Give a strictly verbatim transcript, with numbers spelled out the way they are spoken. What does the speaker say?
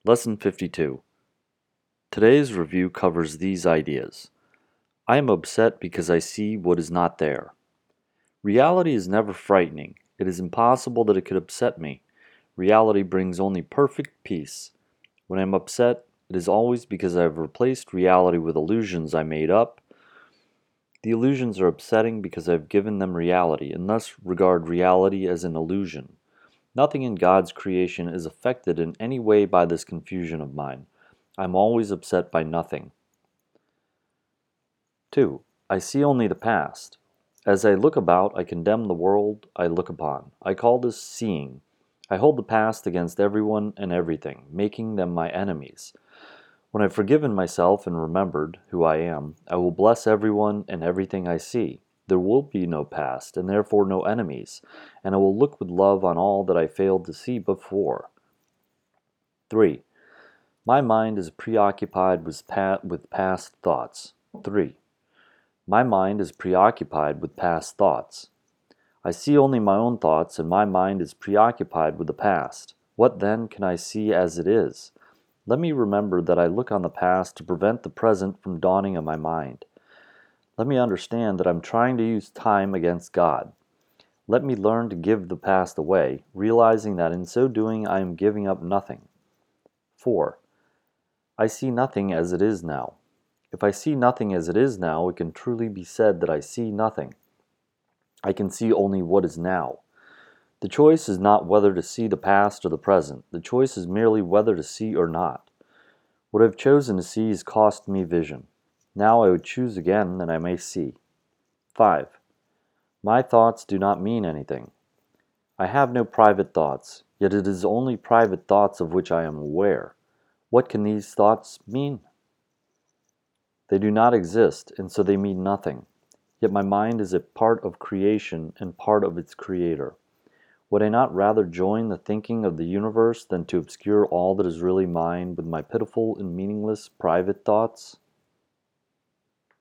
Lesson fifty-two. Today's review covers these ideas. I am upset because I see what is not there. Reality is never frightening. It is impossible that it could upset me. Reality brings only perfect peace. When I am upset, it is always because I have replaced reality with illusions I made up. The illusions are upsetting because I have given them reality, and thus regard reality as an illusion. Nothing in God's creation is affected in any way by this confusion of mine. I am always upset by nothing. two. I see only the past. As I look about, I condemn the world I look upon. I call this seeing. I hold the past against everyone and everything, making them my enemies. When I've forgiven myself and remembered who I am, I will bless everyone and everything I see. There will be no past, and therefore no enemies, and I will look with love on all that I failed to see before. three. My mind is preoccupied with past thoughts. three. My mind is preoccupied with past thoughts. I see only my own thoughts, and my mind is preoccupied with the past. What then can I see as it is? Let me remember that I look on the past to prevent the present from dawning on my mind. Let me understand that I'm trying to use time against God. Let me learn to give the past away, realizing that in so doing I am giving up nothing. four. I see nothing as it is now. If I see nothing as it is now, it can truly be said that I see nothing. I can see only what is now. The choice is not whether to see the past or the present. The choice is merely whether to see or not. What I've chosen to see has cost me vision. Now I would choose again that I may see. five. My thoughts do not mean anything. I have no private thoughts, yet it is only private thoughts of which I am aware. What can these thoughts mean? They do not exist, and so they mean nothing. Yet my mind is a part of creation and part of its creator. Would I not rather join the thinking of the universe than to obscure all that is really mine with my pitiful and meaningless private thoughts?